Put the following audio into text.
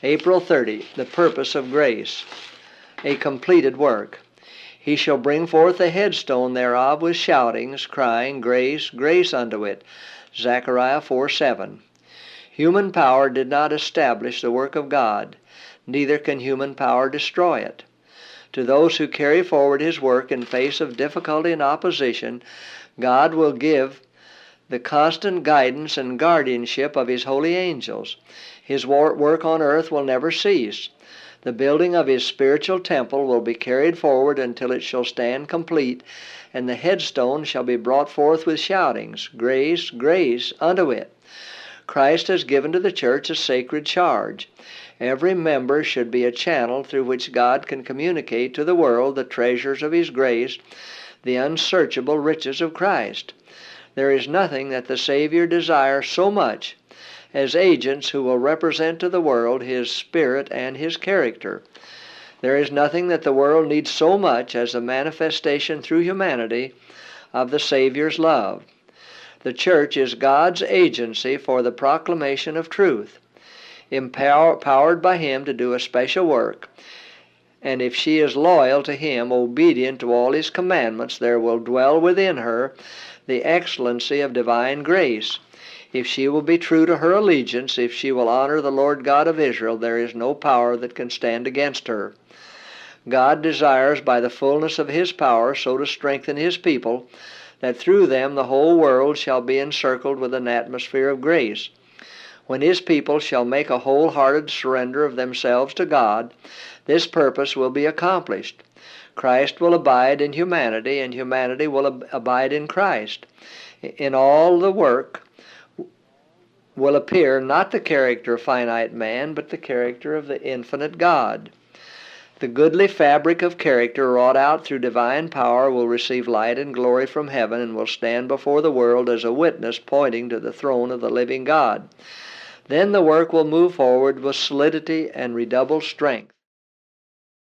April 30, the purpose of grace, a completed work. He shall bring forth the headstone thereof with shoutings, crying, Grace, grace unto it. Zechariah 4:7. Human power did not establish the work of God, neither can human power destroy it. To those who carry forward His work in face of difficulty and opposition, God will give the constant guidance and guardianship of His holy angels. His work on earth will never cease. The building of His spiritual temple will be carried forward until it shall stand complete, and the headstone shall be brought forth with shoutings, Grace, grace unto it. Christ has given to the church a sacred charge. Every member should be a channel through which God can communicate to the world the treasures of His grace, the unsearchable riches of Christ. There is nothing that the Savior desires so much as agents who will represent to the world His Spirit and His character. There is nothing that the world needs so much as the manifestation through humanity of the Savior's love. The church is God's agency for the proclamation of truth, empowered by Him to do a special work, and if she is loyal to Him, obedient to all His commandments, there will dwell within her the excellency of divine grace. If she will be true to her allegiance, if she will honor the Lord God of Israel, there is no power that can stand against her. God desires by the fullness of His power so to strengthen His people that through them the whole world shall be encircled with an atmosphere of grace. When His people shall make a wholehearted surrender of themselves to God, this purpose will be accomplished. Christ will abide in humanity, and humanity will abide in Christ. In all the work will appear not the character of finite man, but the character of the infinite God. The goodly fabric of character wrought out through divine power will receive light and glory from heaven and will stand before the world as a witness pointing to the throne of the living God. Then the work will move forward with solidity and redoubled strength.